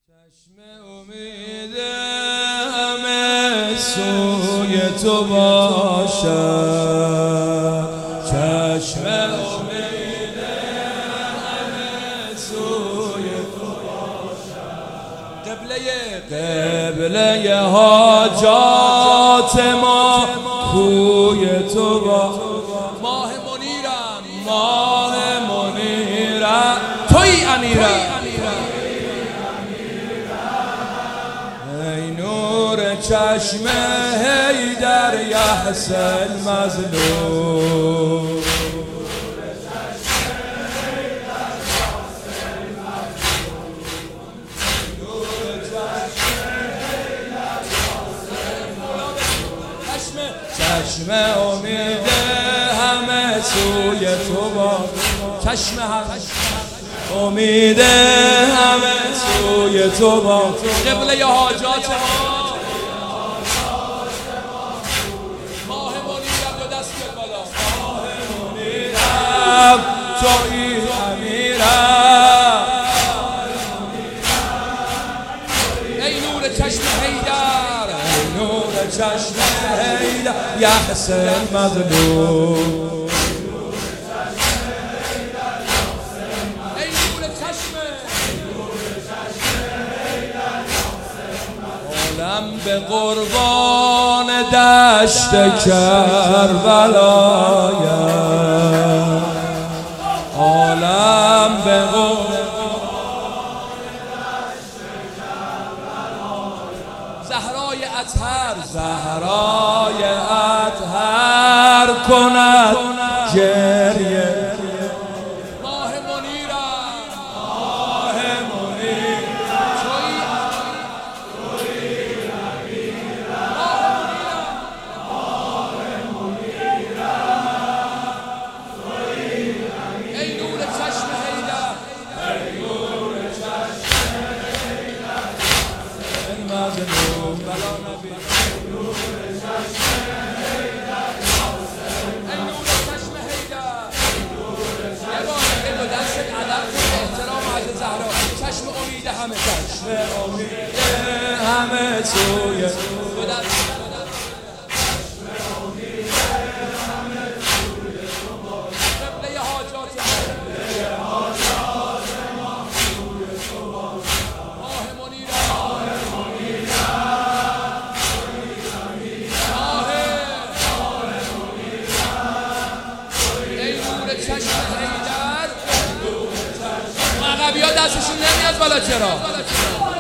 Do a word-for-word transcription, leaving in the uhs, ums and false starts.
چشم امید همه سوی تو باشد، چشم امید همه سوی تو باشد، قبله قبله حاجات ما کوی تو باشد. ماه منیرم ماه منیرم توی امیرم، ای نور چشم حیدر یحس المظلوم، چشم امید همه سوی تو با، چشم همه امید همه سوی تو با، قبله حاجات ما ماه منیرم. دو دست بیاد بالا، ماه منیرم تویی امیرم، ای نور چشم حیدر، ای نور چشم حیدر یحس المظلوم، به قربان دشت کربلایم، عالم به قربان دشت کربلایم، زهرای اطهر زهرای اطهر کند گریه، ماه منیرم ماه منیرم مظلوم بلا نبی، ای نور چشم حیدر، ای نور چشم حیدر، یه بار دیگه دو دست ادب کن احترام حضرت زهرا. چشم امید همه، چشم امید همه سوی دو دست، چشم امید همه سوی تو باش، قبله حاجات ما سوی تو باش، ماه منیرم چشم حیدر. مغربی ها دستشون نمیاد بالا، چرا؟